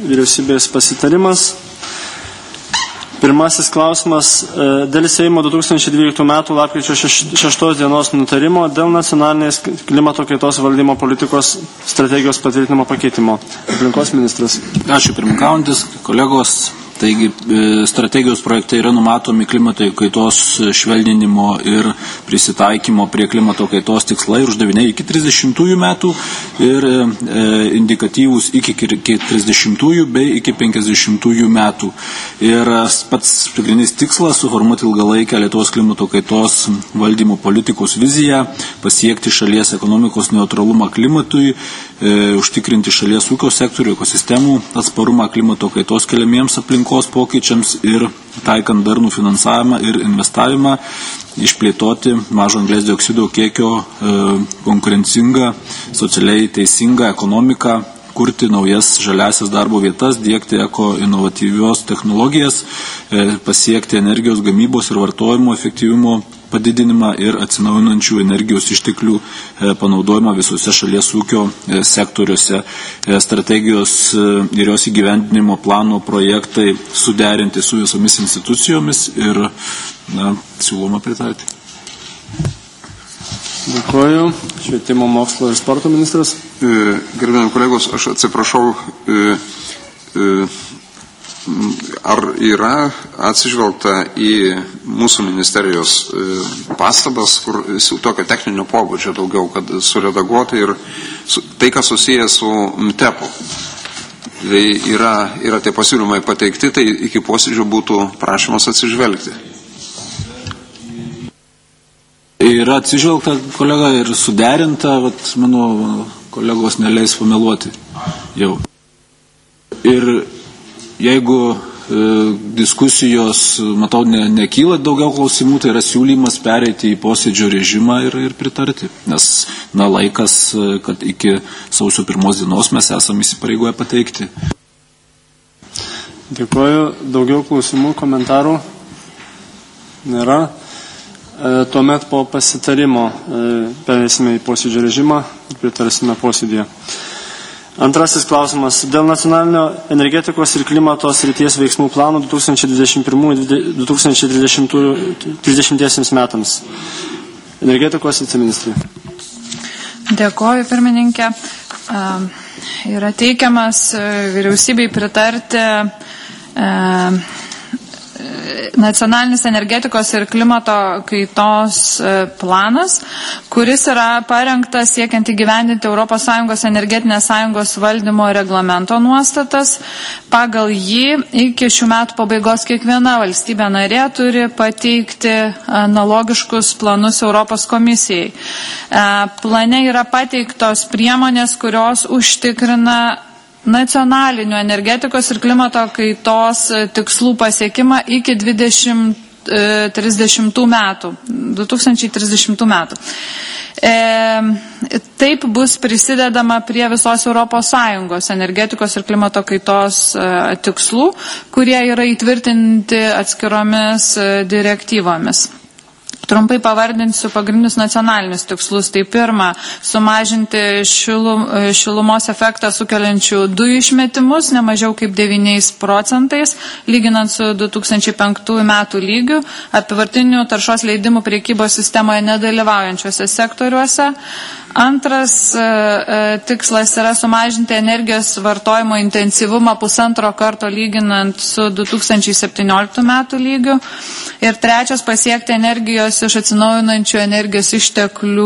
vyriausybės pasitarimas. Pirmasis klausimas dėl Seimo 2012 metų lapkričio 6 dienos nutarimo dėl nacionalinės klimato kaitos valdymo politikos strategijos patvirtinimo pakeitimo. Aplinkos ministras. Ačiū pirmininkaujantis, kolegos. Taigi strategijos projektai yra numatomi klimato kaitos švelninimo ir prisitaikymo prie klimato kaitos tikslai ir uždaviniai iki 30 metų ir indikatyvūs iki 30 bei iki 50 metų. Ir pats pagrindinis tikslas suformuoti ilgalaikę Lietuvos klimato kaitos valdymo politikos viziją, pasiekti šalies ekonomikos neutralumą klimatui, užtikrinti šalies ūkio sektorių, ekosistemų atsparumą klimato kaitos keliamiems aplinkos pokyčiams ir taikant darnų finansavimą ir investavimą, išplėtoti mažo anglies dioksido kiekio konkurencingą, socialiai teisingą ekonomiką, kurti naujas žaliasias darbo vietas, diegti inovatyvios technologijas, pasiekti energijos gamybos ir vartojimo efektyvumo padidinimą ir atsinaujinančių energijos išteklių panaudojimą visose šalies ūkio sektoriuose. Strategijos ir jos įgyvendinimo plano projektai suderinti su visomis institucijomis ir siūloma pritarti. Dėkuoju. Švietimo, mokslo ir sporto ministras. Gerbiami kolegos, aš atsiprašau, ar yra atsižvelgta į mūsų ministerijos pastabas, kur tokio techninio pobūdžio daugiau, kad suredaguoti ir tai, kas susijęs su MTEP-u. Tai yra tie pasiūlymai pateikti, tai iki posėdžio būtų prašymas atsižvelgti. Yra atsižvelgta, kolega, ir suderinta, mano kolegos neleis pameluoti jau. Ir jeigu diskusijos, matau, nekyla daugiau klausimų, tai yra siūlymas pereiti į posėdžio režimą ir pritarti. Nes laikas, kad iki sausio 1 dienos mes esame įsipareigoję pateikti. Dėkuoju. Daugiau klausimų, komentarų nėra. Tuomet po pasitarimo pereisime į posėdžio režimą ir pritarsime posėdėje. Antrasis klausimas. Dėl nacionalinio energetikos ir klimato srities veiksmų plano 2021-2030 metams. Energetikos viceministrai. Dėkoju, pirmininkė. Yra teikiamas vyriausybei pritarti nacionalinis energetikos ir klimato kaitos planas, kuris yra parengtas siekiant įgyvendinti ES energetinės sąjungos valdymo reglamento nuostatas. Pagal jį iki šių metų pabaigos kiekviena valstybė narė turi pateikti analogiškus planus Europos komisijai. Plane yra pateiktos priemonės, kurios užtikrina nacionalinių energetikos ir klimato kaitos tikslų pasiekimą iki 2030 metų. Taip bus prisidedama prie visos ES energetikos ir klimato kaitos tikslų, kurie yra įtvirtinti atskiromis direktyvomis. Trumpai pavardinsiu pagrindinius nacionalinius tikslus. Tai pirma, sumažinti šilumos efektą sukeliančių dujų išmetimus ne mažiau kaip 9%, lyginant su 2005 metų lygiu, apyvartinių taršos leidimų prekybos sistemoje nedalyvaujančiuose sektoriuose. Antras tikslas yra sumažinti energijos vartojimo intensyvumą 1,5 karto lyginant su 2017 metų lygiu. Ir trečias, pasiekti energijos iš atsinaujinančių energijos išteklių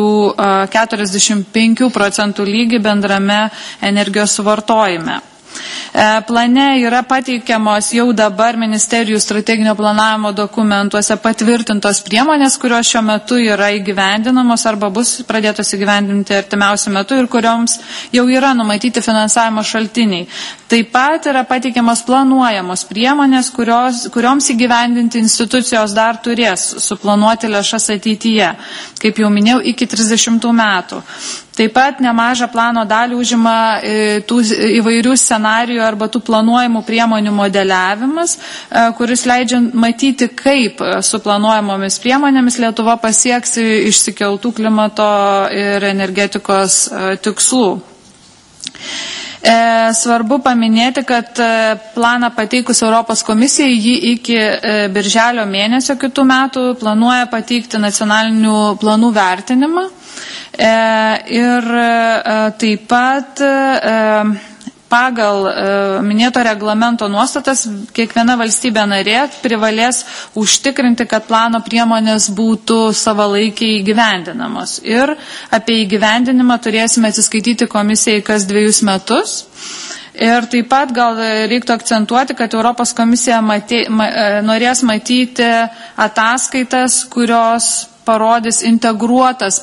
45% lygį bendrame energijos suvartojime. Plane yra pateikiamos jau dabar ministerijų strateginio planavimo dokumentuose patvirtintos priemonės, kurios šiuo metu yra įgyvendinamos arba bus pradėtos įgyvendinti artimiausiu metu ir kurioms jau yra numatyti finansavimo šaltiniai. Taip pat yra pateikiamos planuojamos priemonės, kurioms įgyvendinti institucijos dar turės suplanuoti lėšas ateityje, kaip jau minėjau, iki 30 metų. Taip pat nemažą plano dalį užima tų įvairių scenarijų arba tų planuojamų priemonių modeliavimas, kuris leidžia matyti, kaip su planuojamomis priemonėmis Lietuva pasieks išsikeltų klimato ir energetikos tikslų. Svarbu paminėti, kad planą pateikus Europos komisijai jį iki birželio mėnesio kitų metų planuoja pateikti nacionalinių planų vertinimą. Ir taip pat pagal minėto reglamento nuostatas kiekviena valstybė narė privalės užtikrinti, kad plano priemonės būtų savalaikiai įgyvendinamos. Ir apie įgyvendinimą turėsime atsiskaityti komisijai kas 2 metus. Ir taip pat gal reiktų akcentuoti, kad Europos komisija norės matyti ataskaitas, kurios parodys integruotas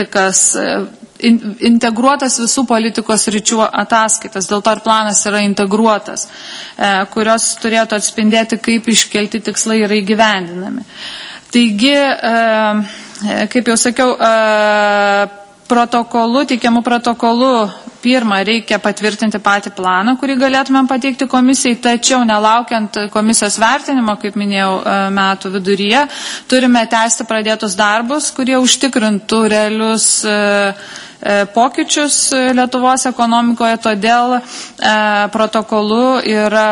visų politikos ryčių ataskaitas, dėl to ir planas yra integruotas, kurios turėtų atspindėti, kaip iškelti tikslai yra įgyvendinami. Taigi, kaip jau sakiau, teikiamų protokolu pirmą reikia patvirtinti patį planą, kurį galėtumėm pateikti komisijai, tačiau nelaukiant komisijos vertinimo, kaip minėjau, metų viduryje, turime tęsti pradėtus darbus, kurie užtikrintų realius pokyčius Lietuvos ekonomikoje, todėl protokolu yra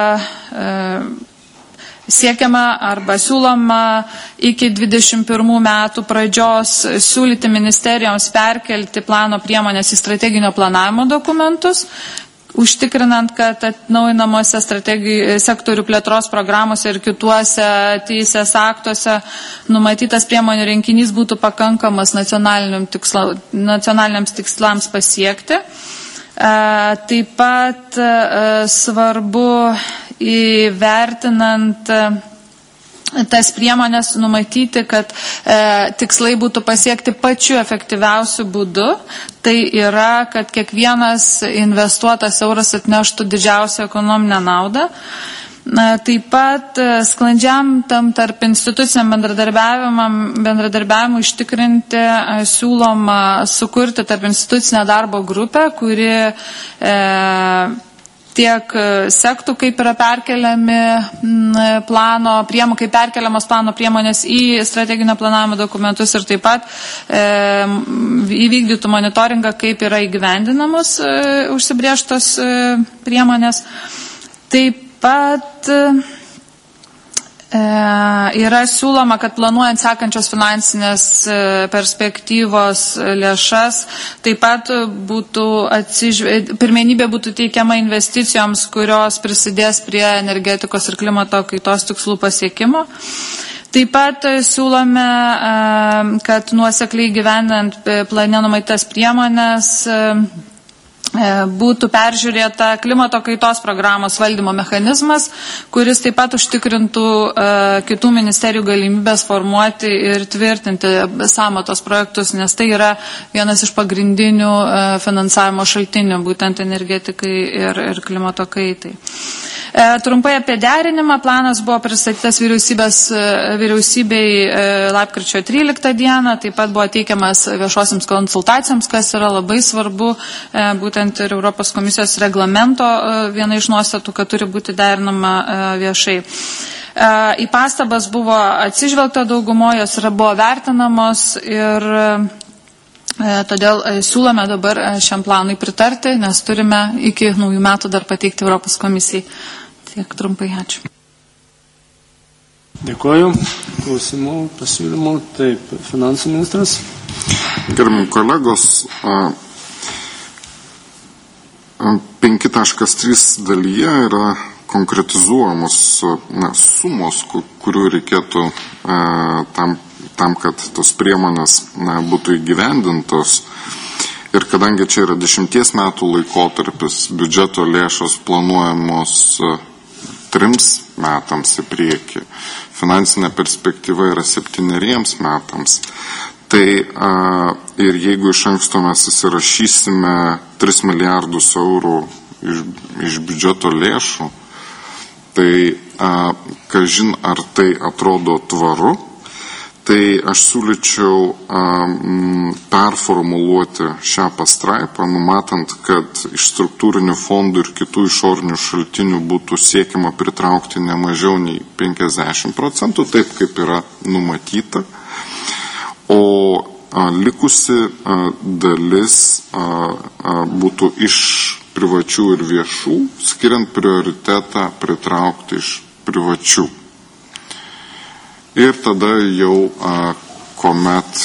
siekiama arba siūloma iki 21 metų pradžios siūlyti ministerijoms perkelti plano priemonės į strateginio planavimo dokumentus, užtikrinant, kad atnaujinamuose sektorių plėtros programuose ir kituose teisės aktuose numatytas priemonių rinkinys būtų pakankamas nacionaliniams tikslams pasiekti. Taip pat svarbu įvertinant tas priemonės numatyti, kad tikslai būtų pasiekti pačiu efektyviausiu būdu. Tai yra, kad kiekvienas investuotas euras atneštų didžiausią ekonominę naudą. Taip pat sklandžiam tam tarp instituciniam bendradarbiavimui ištikrinti siūloma sukurti tarp institucinę darbo grupę, kuri tiek sektų, kaip yra kaip perkeliamas plano priemonės į strateginio planavimo dokumentus ir taip pat įvykdytų monitoringą, kaip yra įgyvendinamos užsibrėžtos priemonės. Taip pat yra siūloma, kad planuojant sekančios finansinės perspektyvos lėšas, taip pat pirmenybė būtų teikiama investicijoms, kurios prisidės prie energetikos ir klimato kaitos tikslų pasiekimo. Taip pat siūlome, kad nuosekliai gyvenant plane numatytas priemonės būtų peržiūrėta klimato kaitos programos valdymo mechanizmas, kuris taip pat užtikrintų kitų ministerijų galimybės formuoti ir tvirtinti sąmatos projektus, nes tai yra vienas iš pagrindinių finansavimo šaltinių, būtent energetikai ir klimato kaitai. Trumpai apie derinimą. Planas buvo pristatytas vyriausybei lapkričio 13 dieną, taip pat buvo teikiamas viešosiams konsultacijoms, kas yra labai svarbu, būtent ir Europos komisijos reglamento viena iš nuostatų, kad turi būti derinama viešai. Į pastabas buvo atsižvelgta daugumoje, jos buvo vertinamos ir todėl siūlome dabar šiam planui pritarti, nes turime iki naujų metų dar pateikti Europos komisijai. Tiek trumpai, ačiū. Dėkuoju. Klausimų, pasiūlymų. Taip, finansų ministras. Gerbiami kolegos, 5.3 dalyje yra konkretizuojamos sumos, kurių reikėtų tam, kad tos priemonės būtų įgyvendintos. Ir kadangi čia yra 10 metų laikotarpis, biudžeto lėšos planuojamos 3 metams į priekį, finansinė perspektyva yra 7 metams, tai ir jeigu iš anksto mes įsirašysime 3 milijardus eurų iš biudžeto lėšų, tai kažin ar tai atrodo tvaru, tai aš siūlyčiau performuluoti šią pastraipą, numatant, kad iš struktūrinių fondų ir kitų išorinių šaltinių būtų siekiama pritraukti ne mažiau nei 50%, taip kaip yra numatyta, o likusi dalis būtų iš privačių ir viešų, skiriant prioritetą pritraukti iš privačių. Ir tada jau, kuomet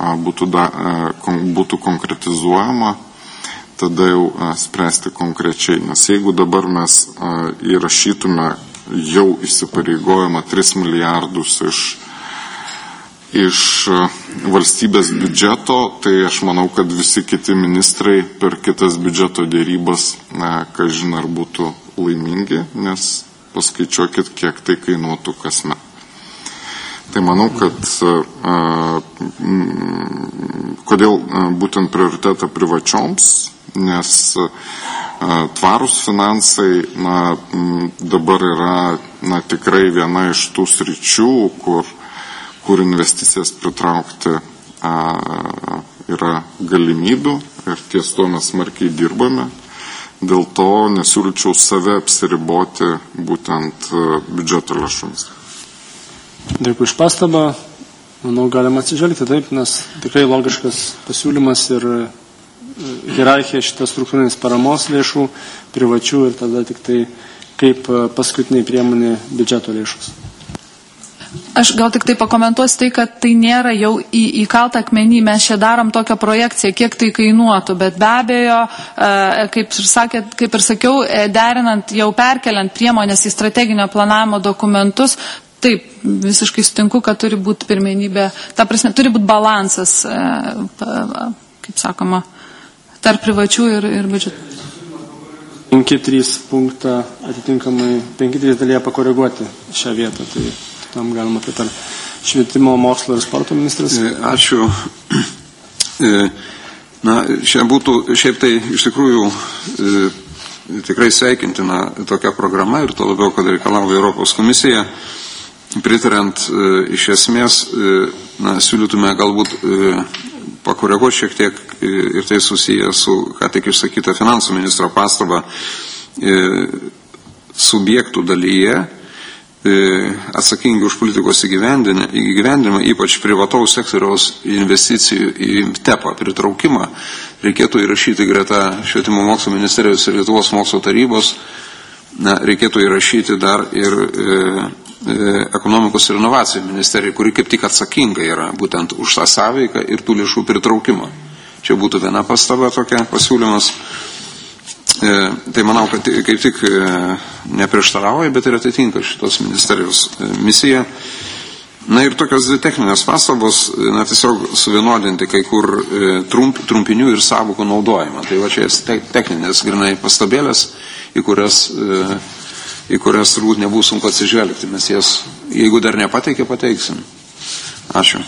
būtų konkretizuojama, tada jau spręsti konkrečiai. Nes jeigu dabar mes įrašytume jau įsipareigojama 3 milijardus iš valstybės biudžeto, tai aš manau, kad visi kiti ministrai per kitas biudžeto dėrybas, kažin ar būtų laimingi, nes paskaičiuokit, kiek tai kainuotų kasmet. Tai manau, kad kodėl būtent prioritetą privačioms, nes tvarūs finansai dabar yra tikrai viena iš tų sričių, kur investicijas pritraukti yra galimybių ir ties to mes smarkiai dirbame. Dėl to nesiūlyčiau save apsiriboti būtent biudžeto lėšomis. Dėkui už pastabą. Manau, galima atsižvelgti taip, nes tikrai logiškas pasiūlymas ir hierarchija šitas struktūrinis paramos lėšų, privačių ir tada tik tai kaip paskutiniai priemonė biudžeto lėšos. Aš gal tik tai pakomentuosiu tai, kad tai nėra jau įkalta akmenį, mes čia darom tokią projekciją, kiek tai kainuotų, bet be abejo, kaip ir sakiau, derinant, jau perkeliant priemonės į strateginio planavimo dokumentus, taip, visiškai sutinku, kad turi būti pirmenybė, ta prasme, turi būti balansas, kaip sakoma, tarp privačių ir biudžetų. 5.3 punktą atitinkamai 5.3 dalyje pakoreguoti šią vietą, tai tam galima pritarti. Švietimo, mokslo ir sporto ministras. Ačiū. Šiaip tai iš tikrųjų tikrai sveikintina tokia programa ir to labiau, kad reikalauja Europos komisija. Pritarant iš esmės, siūlytume galbūt pakoreguoti šiek tiek ir tai susiję su, ką tik išsakyta finansų ministro pastaba, subjektų dalyje atsakingi už politikos įgyvendinimą, ypač privataus sektoriaus investicijų į TEPą pritraukimą, reikėtų įrašyti greta Švietimo mokslo ministerijos ir Lietuvos mokslo tarybos, reikėtų įrašyti dar ir ekonomikos ir inovacijų ministerijai, kuri kaip tik atsakinga yra būtent už tą sąveiką ir tų lėšų pritraukimą. Čia būtų viena pastaba tokia pasiūlymas. Tai manau, kad kaip tik neprieštarauja, bet ir atitinka šitos ministerijos misiją. Ir tokios dvi techninės pastabos, tiesiog suvienodinti kai kur trumpinių ir sąvokų naudojimą. Tai va čia techninės grinai pastabėlės, į kurias turbūt nebus sunku atsižvelgti. Mes jas, jeigu dar nepateikė, pateiksim. Ačiū.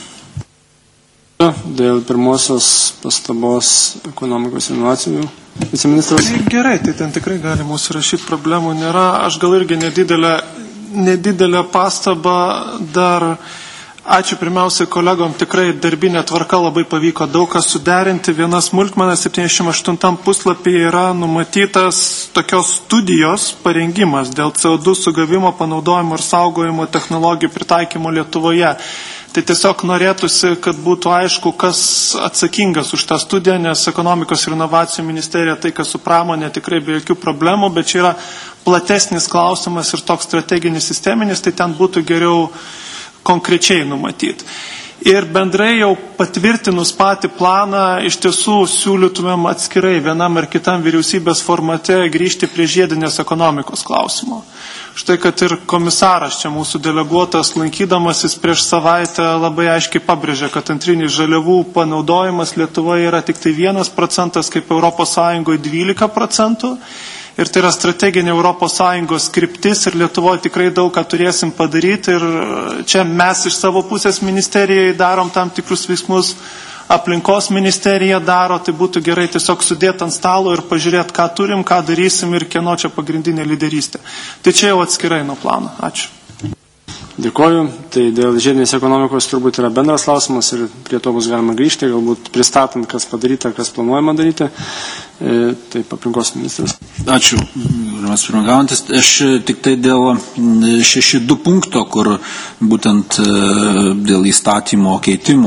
Dėl pirmosios pastabos ekonomikos ir inovacijų viceministras. Gerai, tai ten tikrai galima užsirašyti, problemų nėra. Aš gal irgi nedidelę pastabą dar. Ačiū pirmiausiai kolegom, tikrai darbinė tvarka labai pavyko daug kas suderinti. Viena smulkmena 78 puslapyje yra numatytas tokios studijos parengimas dėl CO2 sugavimo, panaudojimo ir saugojimo technologijų pritaikymo Lietuvoje. Tai tiesiog norėtųsi, kad būtų aišku, kas atsakingas už tą studiją, nes ekonomikos ir inovacijų ministerija tai, kas su pramonė tikrai be jokių problemų, bet čia yra platesnis klausimas ir toks strateginis sisteminis, tai ten būtų geriau konkrečiai numatyti. Ir bendrai jau patvirtinus patį planą, iš tiesų siūlytumėm atskirai vienam ar kitam vyriausybės formate grįžti prie žiedinės ekonomikos klausimo. Štai, kad ir komisaras čia mūsų deleguotas, lankydamasis prieš savaitę, labai aiškiai pabrėžė, kad antrinis žaliavų panaudojimas Lietuvoje yra tik tai 1%, kaip Europos Sąjungoje 12%. Ir tai yra strateginė Europos Sąjungos kryptis ir Lietuvoje tikrai daug ką turėsim padaryti. Ir čia mes iš savo pusės ministerijai darom tam tikrus veiksmus, aplinkos ministerija daro, tai būtų gerai tiesiog sudėti ant stalo ir pažiūrėti, ką turim, ką darysim ir kieno čia pagrindinė lyderystė. Tai čia jau atskirai nuo plano. Ačiū. Dėkoju. Tai dėl žiedinės ekonomikos turbūt yra bendras klausimas ir prie to bus galima grįžti, galbūt pristatant, kas padaryta, kas planuojama daryti. Taip, aplinkos ministras. Ačiū. Mes pirmagaujantis. Aš tik tai dėl 6.2 punkto, kur būtent dėl įstatymo keitimo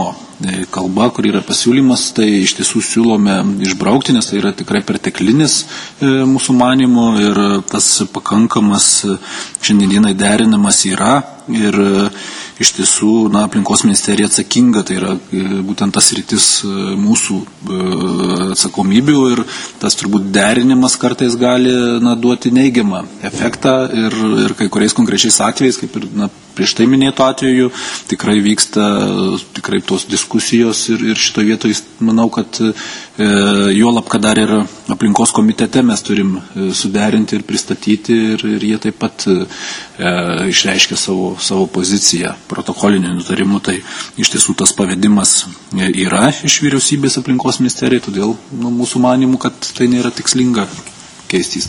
kalba, kur yra pasiūlymas, tai iš tiesų siūlome išbraukti, nes tai yra tikrai perteklinis mūsų manymų ir tas pakankamas šiandienai derinamas yra ir iš tiesų aplinkos ministerija atsakinga, tai yra būtent tas rytis mūsų atsakomybių ir tas turbūt derinimas kartais gali duoti neigiamą efektą ir kai kuriais konkrečiais atvejais, kaip ir prieš tai minėto atveju, tikrai vyksta tikrai tos diskusijos ir šito vietoj manau, kad juolab, kad dar ir aplinkos komitete mes turim suderinti ir pristatyti ir jie taip pat išreiškia savo poziciją protokoliniu nutarimu, tai iš tiesų tas pavedimas yra iš vyriausybės aplinkos ministerijai, todėl mūsų manimų, kad tai nėra tikslinga keisti.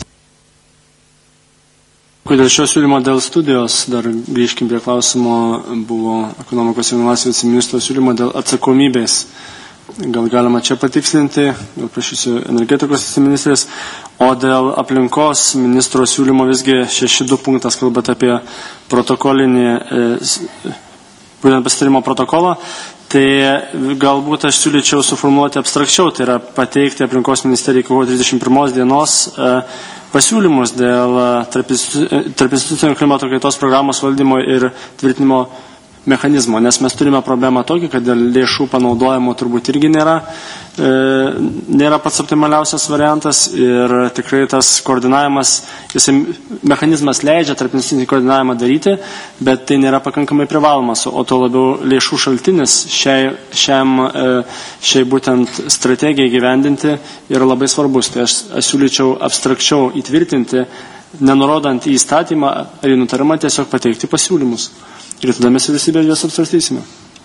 Dėl šio siūlymo dėl studijos, dar grįžkim prie klausimo, buvo ekonomikos ir inovacijų viceministro siūlymo dėl atsakomybės. Gal galima čia patikslinti, gal prašysiu energetikos viceministrės, o dėl aplinkos ministro siūlymo visgi 6.2 punktas, kalbant apie protokolinį, būtent pasitarimo protokolą, tai galbūt aš siūlyčiau suformuoluoti abstrakčiau, tai yra pateikti aplinkos ministerijai kovo 31 dienos pasiūlymus dėl tarpinstitucinio klimato kaitos programos valdymo ir tvirtinimo mechanizmo, nes mes turime problemą tokį, kad dėl lėšų panaudojimo turbūt irgi nėra pats optimaliausias variantas ir tikrai tas koordinavimas, mechanizmas leidžia tarpinstitucinį koordinavimą daryti, bet tai nėra pakankamai privalomas, o to labiau lėšų šaltinis šiai būtent strategijai gyvendinti yra labai svarbus. Tai aš siūlyčiau abstrakčiau įtvirtinti, nenurodant į įstatymą ar į nutarimą, tiesiog pateikti pasiūlymus. Ir tada mes vyriausybėje juos apsvarstysime.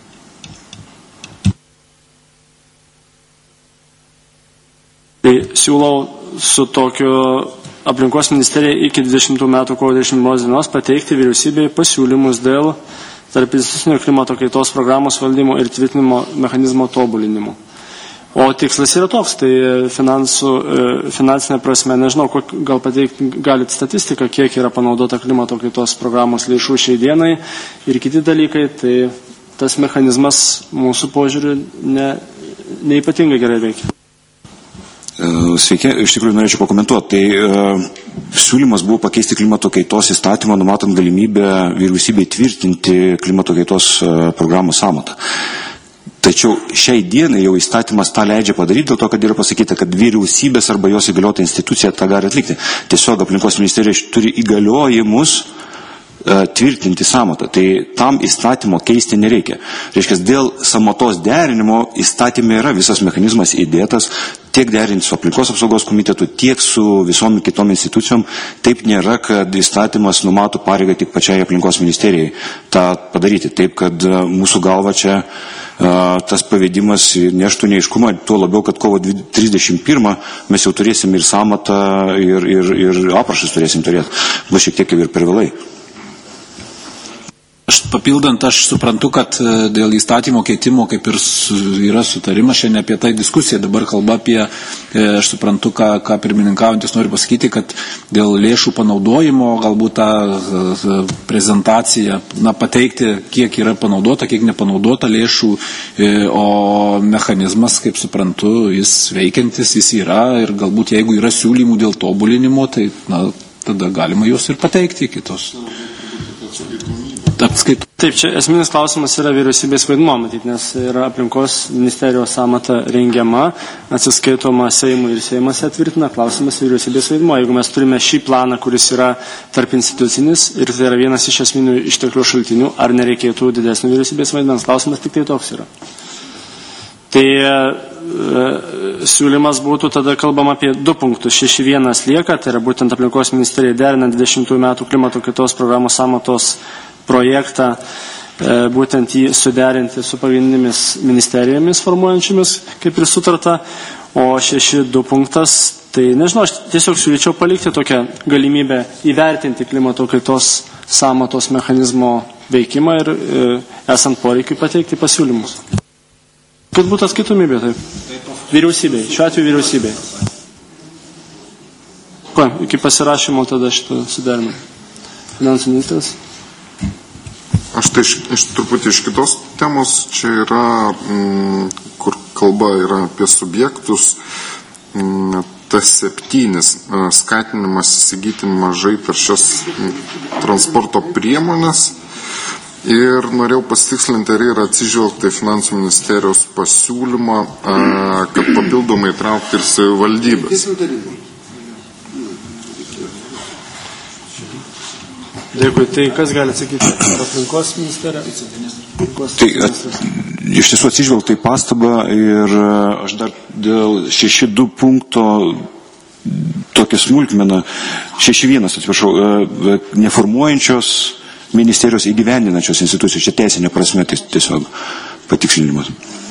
Tai siūlau su tokiu aplinkos ministerija iki 20 metų kovo 20 dienos pateikti vyriausybėje pasiūlymus dėl tarpinstitucinio klimato kaitos programos valdymo ir tvirtinimo mechanizmo tobulinimo. O tikslas yra toks, tai finansinė prasme, nežinau, gal pateikti galit statistiką, kiek yra panaudota klimato kaitos programos lėšų šiai dienai ir kiti dalykai, tai tas mechanizmas mūsų požiūriu neypatingai gerai veikia. Sveiki, iš tikrųjų norėčiau pakomentuoti. Tai siūlymas buvo pakeisti klimato kaitos įstatymą, numatant galimybę vyriausybei tvirtinti klimato kaitos programos sąmatą. Tačiau šiai dienai jau įstatymas tą leidžia padaryti, dėl to, kad yra pasakyta, kad vyriausybės arba jos įgaliota institucija tą gali atlikti. Tiesiog aplinkos ministerija turi įgaliojimus tvirtinti sąmatą. Tai tam įstatymo keisti nereikia. Reiškia, dėl sąmatos derinimo įstatymė yra visas mechanizmas įdėtas, tiek derinti su aplinkos apsaugos komitetu, tiek su visom kitom institucijom. Taip nėra, kad įstatymas numato pareigą tik pačiai aplinkos ministerijai tą padaryti. Taip, kad mūsų galva čia tas pavedimas neštų neiškumą, tuo labiau, kad kovo 31 mes jau turėsim ir sąmatą, ir aprašus turėsim turėti. Va šiek tiek ir per vėlai. Papildant, aš suprantu, kad dėl įstatymo keitimo kaip ir yra sutarimas, šiandien apie tai diskusija, dabar kalba apie, aš suprantu, ką pirmininkaujantis nori pasakyti, kad dėl lėšų panaudojimo galbūt tą prezentaciją pateikti, kiek yra panaudota, kiek nepanaudota lėšų, o mechanizmas, kaip suprantu, jis veikiantis, jis yra ir galbūt jeigu yra siūlymų dėl tobulinimo, tai tada galima juos ir pateikti kitos. Taip, čia esminis klausimas yra vyriausybės vaidmuo, matyti, nes yra aplinkos ministerijos sąmata rengiama, atsiskaitoma Seimui ir Seimas atvirtina, klausimas vyriausybės vaidmuo. Jeigu mes turime šį planą, kuris yra tarp institucinis ir tai yra vienas iš esminių išteklių šaltinių, ar nereikėtų didesnio vyriausybės vaidmens, klausimas tik tai toks yra. Tai siūlymas būtų tada kalbama apie 2 punktus. 6.1 lieka, tai yra būtent aplinkos ministerija derinant 20 metų klimato kaitos programos sąmatos projektą, būtent jį suderinti su pagrindinėmis ministerijomis formuojančiomis, kaip ir sutarta, o 6.2 punktas, tai nežinau, aš tiesiog siūlyčiau palikti tokią galimybę įvertinti klimato kaitos sąmatos mechanizmo veikimą ir esant poreikiui pateikti pasiūlymus. Kad būtų atskaitomybė, taip. Vyriausybei, šiuo atveju vyriausybei. Iki pasirašymo tada šito suderimo. Finansų ministras. Aš Štai truputį iš kitos temos, čia yra, kur kalba yra apie subjektus, T7 skatinimas įsigyti mažai taršias transporto priemonės. Ir norėjau pasitikslinti, ar yra atsižvelgta į Finansų ministerijos pasiūlymą, kad papildomai traukti ir savivaldybės. Dėkui, tai kas gali atsakyti? Aplinkos ministerija? Tai iš tiesų atsižvelgta į pastabą ir aš dar dėl 6.2 punkto tokia smulkmena, 6.1, atsiprašau, neformuojančios ministerijos įgyvendinančios institucijos, čia teisinė prasme tiesiog patikslinimas.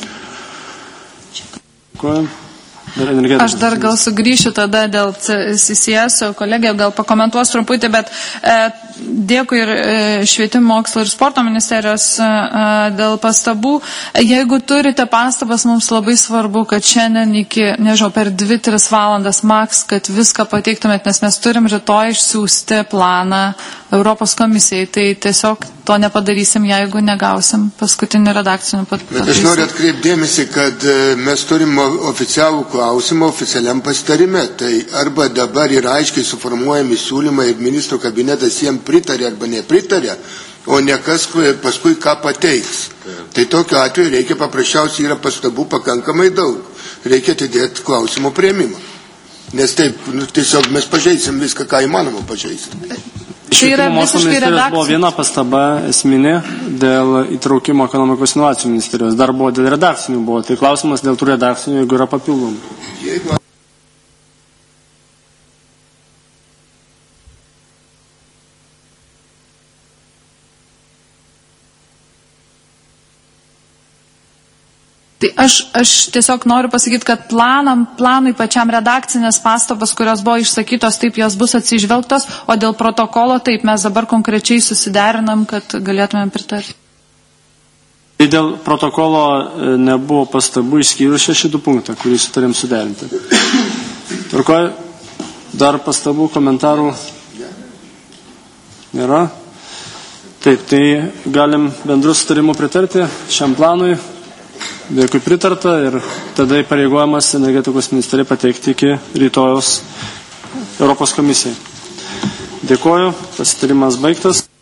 Aš dar gal sugrįšiu tada dėl CCS, kolegė gal pakomentuos trumputį, bet dėkui ir Švietimo, mokslo ir sporto ministerijos dėl pastabų. Jeigu turite pastabas, mums labai svarbu, kad šiandien iki, nežinau, per 2-3 valandas maks, kad viską pateiktumėt, nes mes turim rytoj išsiųsti planą Europos komisijai. Tai tiesiog to nepadarysim, jeigu negausim paskutinių redakcinių pataisų. Bet aš noriu atkreipdėmėsi, kad mes turim oficialų klausimą oficialiam pasitarime. Tai arba dabar yra aiškiai suformuojami siūlymai ir ministro kabinetas jiem pritarė arba nepritarė, o ne kas paskui ką pateiks. Tai tokiu atveju reikia paprasčiausiai, yra pastabų pakankamai daug. Reikia atidėti klausimo priėmimą. Nes taip, tiesiog mes pažeisim viską, ką įmanoma pažeisti. Tai yra visiškai redakcija. Buvo viena pastaba esminė dėl įtraukimo ekonomikos inovacijų ministerijos. Dar buvo dėl redakcinių buvo. Tai klausimas dėl tų redakcinių, jeigu yra papildomų. Tai aš tiesiog noriu pasakyti, kad planui pačiam redakcinės pastabas, kurios buvo išsakytos, taip jos bus atsižvelgtos, o dėl protokolo taip mes dabar konkrečiai susiderinam, kad galėtumėm pritarti. Tai dėl protokolo nebuvo pastabų išskyrus 6.2 punktą, kurį sutarėm suderinti. Tvarkoj, dar pastabų, komentarų nėra. Taip, tai galim bendru sutarimu pritarti šiam planui. Dėkui pritarta ir tada įpareigojamas energetikos ministerija pateikti iki rytojos Europos komisijai. Dėkoju, pasitarimas baigtas.